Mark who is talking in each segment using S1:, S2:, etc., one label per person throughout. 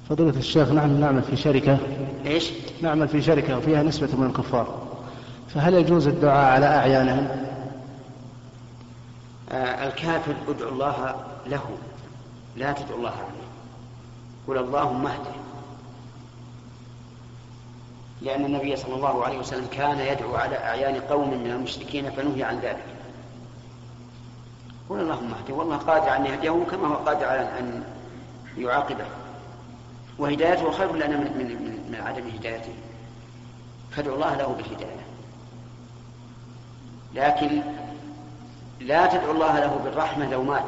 S1: فضيلة الشيخ، نحن نعمل في شركة.
S2: إيش؟
S1: نعمل في شركة وفيها نسبة من الكفار، فهل يجوز الدعاء على أعيانهم؟
S2: الكافر ادعو الله له، لا تدعو الله عليه. قل اللهم اهده، لأن النبي صلى الله عليه وسلم كان يدعو على أعيان قوم من المشركين فنهي عن ذلك. قل اللهم اهده، والله قادر أن يهديه كما هو قادر على أن يعاقبه، وهدايته خير لنا من عدم هدايته، فادعو الله له بالهداية. لكن لا تدعو الله له بالرحمة لو مات،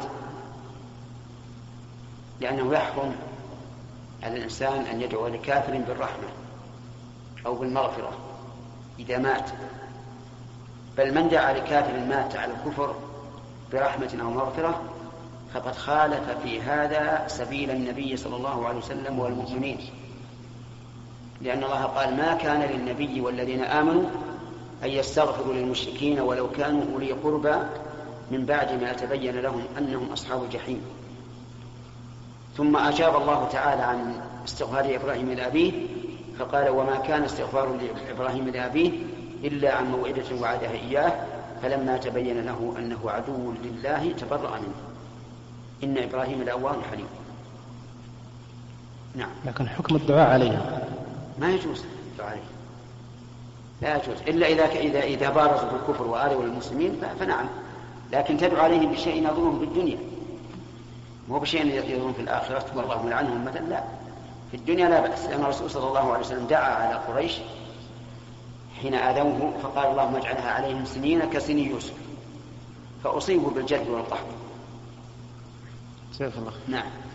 S2: لأنه يحرم على الإنسان أن يدعو لكافر بالرحمة أو بالمغفرة إذا مات، بل من دعا لكافر مات على الكفر برحمة أو مغفرة فقد خالف في هذا سبيل النبي صلى الله عليه وسلم والمؤمنين، لأن الله قال: ما كان للنبي والذين آمنوا أن يستغفروا للمشركين ولو كانوا أولي قربى من بعد ما يتبين لهم أنهم أصحاب الجحيم. ثم أجاب الله تعالى عن استغفار إبراهيم لأبيه فقال: وما كان استغفار إبراهيم لأبيه إلا عن موعدة وعدها إياه فلما تبين له أنه عدو لله تبرأ منه إن إبراهيم لأواه حليم. نعم.
S1: لكن حكم الدعاء عليه
S2: ما يجوز الدعاء عليه، لا يجوز إلا إذا بارزوا بالكفر وآلوا المسلمين فنعم، لكن تدعو عليه بشيء يضرهم بالدنيا، مو بشيء يضرهم في الآخرة والله ملعنهم مثلا، لا، في الدنيا لا بأس، لأن الرسول صلى الله عليه وسلم دعا على قريش حين آذوه فقال: اللهم اجعلها عليهم سنين كسني يوسف، فأصيبوا بالجد والقحط.
S1: سيف الله.
S2: نعم.